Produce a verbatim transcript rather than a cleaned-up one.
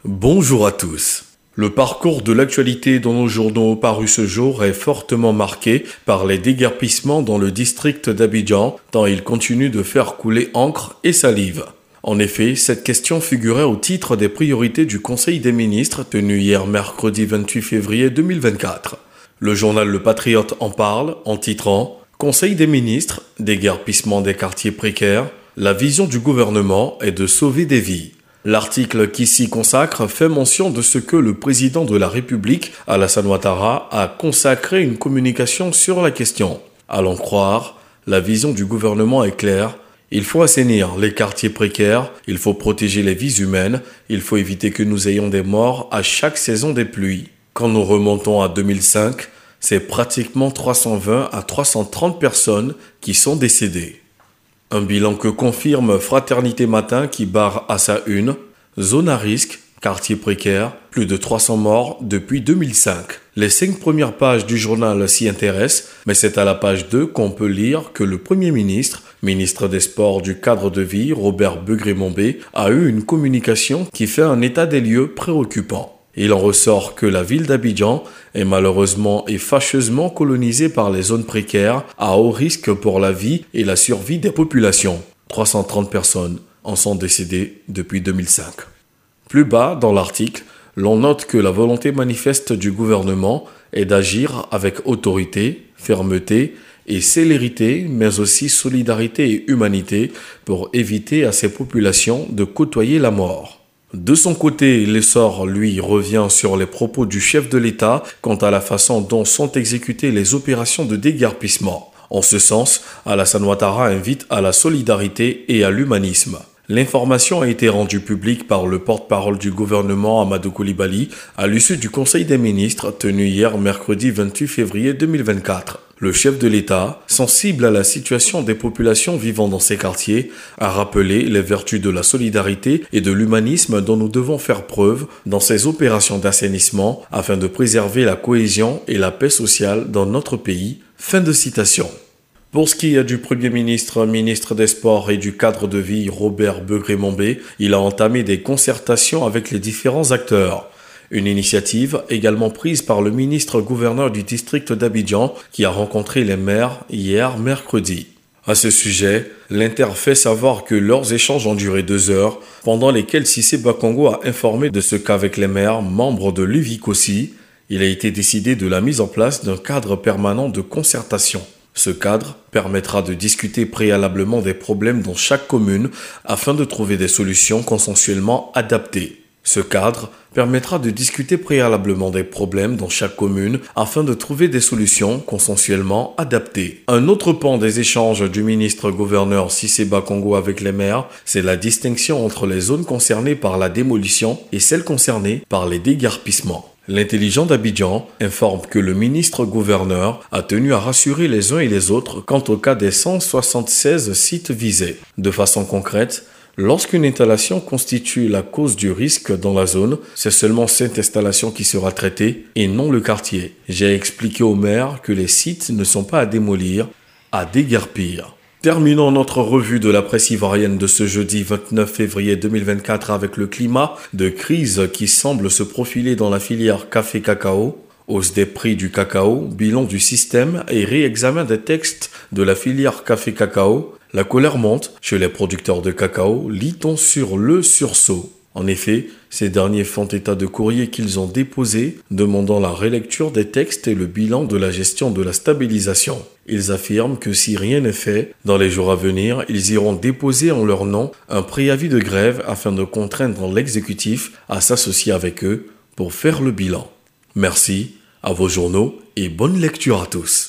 Bonjour à tous. Le parcours de l'actualité dans nos journaux parus ce jour est fortement marqué par les déguerpissements dans le district d'Abidjan, tant il continue de faire couler encre et salive. En effet, cette question figurait au titre des priorités du Conseil des ministres tenu hier mercredi vingt-huit février deux mille vingt-quatre. Le journal Le Patriote en parle en titrant « Conseil des ministres, déguerpissement des quartiers précaires, la vision du gouvernement est de sauver des vies ». L'article qui s'y consacre fait mention de ce que le président de la République, Alassane Ouattara, a consacré une communication sur la question. À l'en croire, la vision du gouvernement est claire. Il faut assainir les quartiers précaires, il faut protéger les vies humaines, il faut éviter que nous ayons des morts à chaque saison des pluies. Quand nous remontons à deux mille cinq, c'est pratiquement trois cent vingt à trois cent trente personnes qui sont décédées. Un bilan que confirme Fraternité Matin qui barre à sa une. Zone à risque, quartier précaire, plus de trois cents morts depuis deux mille cinq. Les cinq premières pages du journal s'y intéressent, mais c'est à la page deux qu'on peut lire que le Premier ministre, ministre des Sports du cadre de vie, Robert Begré-Mombé, a eu une communication qui fait un état des lieux préoccupant. Il en ressort que la ville d'Abidjan est malheureusement et fâcheusement colonisée par les zones précaires à haut risque pour la vie et la survie des populations. trois cent trente personnes en sont décédées depuis deux mille cinq. Plus bas dans l'article, l'on note que la volonté manifeste du gouvernement est d'agir avec autorité, fermeté et célérité, mais aussi solidarité et humanité pour éviter à ces populations de côtoyer la mort. De son côté, l'essor, lui, revient sur les propos du chef de l'État quant à la façon dont sont exécutées les opérations de déguerpissement. En ce sens, Alassane Ouattara invite à la solidarité et à l'humanisme. L'information a été rendue publique par le porte-parole du gouvernement Amadou Coulibaly à l'issue du Conseil des ministres tenu hier mercredi vingt-huit février deux mille vingt-quatre. Le chef de l'État, sensible à la situation des populations vivant dans ces quartiers, a rappelé les vertus de la solidarité et de l'humanisme dont nous devons faire preuve dans ces opérations d'assainissement afin de préserver la cohésion et la paix sociale dans notre pays. Fin de citation. Pour ce qui est du Premier ministre, ministre des Sports et du cadre de vie, Robert Begré-Mombé, il a entamé des concertations avec les différents acteurs. Une initiative également prise par le ministre-gouverneur du district d'Abidjan qui a rencontré les maires hier mercredi. À ce sujet, l'Inter fait savoir que leurs échanges ont duré deux heures, pendant lesquels Cissé Bakongo a informé de ce qu'avec les maires, membres de l'U V I C aussi, il a été décidé de la mise en place d'un cadre permanent de concertation. Ce cadre permettra de discuter préalablement des problèmes dans chaque commune afin de trouver des solutions consensuellement adaptées. Ce cadre permettra de discuter préalablement des problèmes dans chaque commune afin de trouver des solutions consensuellement adaptées. Un autre pan des échanges du ministre-gouverneur Cissé Bakongo avec les maires, c'est la distinction entre les zones concernées par la démolition et celles concernées par les déguerpissements. L'intelligent d'Abidjan informe que le ministre-gouverneur a tenu à rassurer les uns et les autres quant au cas des cent soixante-seize sites visés. De façon concrète, lorsqu'une installation constitue la cause du risque dans la zone, c'est seulement cette installation qui sera traitée et non le quartier. J'ai expliqué au maire que les sites ne sont pas à démolir, à déguerpir. Terminons notre revue de la presse ivoirienne de ce jeudi vingt-neuf février deux mille vingt-quatre avec le climat de crise qui semble se profiler dans la filière café-cacao. Hausse des prix du cacao, bilan du système et réexamen des textes de la filière café-cacao. La colère monte chez les producteurs de cacao, lit-on sur le sursaut. En effet, ces derniers font état de courriers qu'ils ont déposés, demandant la relecture des textes et le bilan de la gestion de la stabilisation. Ils affirment que si rien n'est fait, dans les jours à venir, ils iront déposer en leur nom un préavis de grève afin de contraindre l'exécutif à s'associer avec eux pour faire le bilan. Merci, à vos journaux et bonne lecture à tous.